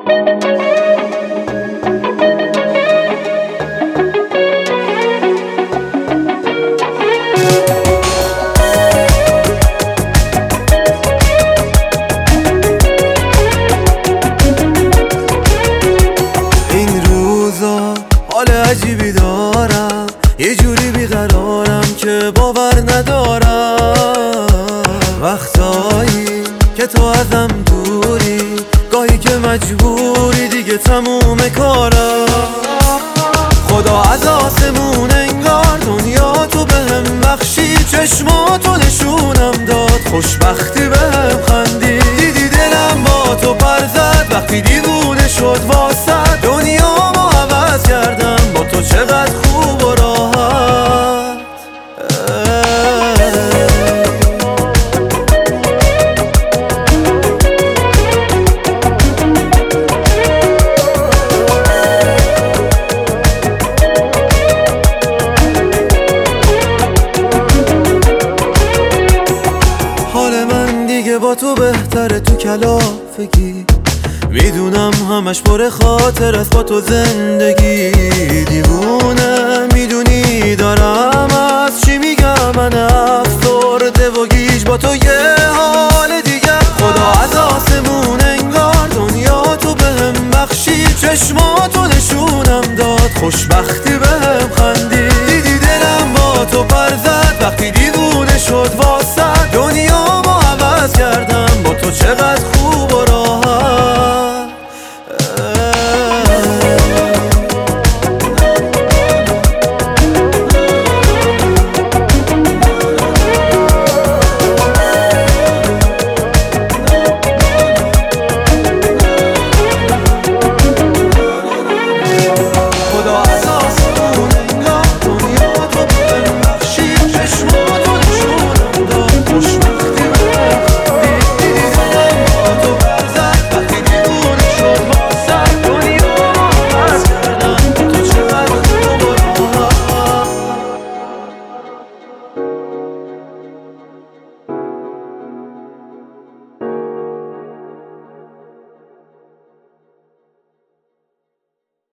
حال عجیبی دارم، یه جوری بیقرارم که باور ندارم. وقتایی که تو ازم دوری، گاهی که مجبوری دیگه تموم کارم. خدا از آسمون انگار دنیا تو بهم بخشید، چشماتو نشونم داد، خوشبختی بهم خندید. دیدی دلم با تو پر زد وقتی دیوونه شد واسه دنیا ما عوض کردم با تو چقدر خوب و راحت. حال من دیگه با تو بهتره تو کلافگی، میدونم همش پر خاطر است با تو زندگی. دیوونه میدونی دارم از چی میگم، من افسرده و گیج با تو یه حال دیگه. خدا از آسمون انگار دنیا تو بهم بخشید، چشماتو نشونم داد، خوشبختی بهم خندید. دیدی دلم با تو پر زد وقتی دیوونه شد واسه دنیا ما عوض کردم با تو چقدر خوب و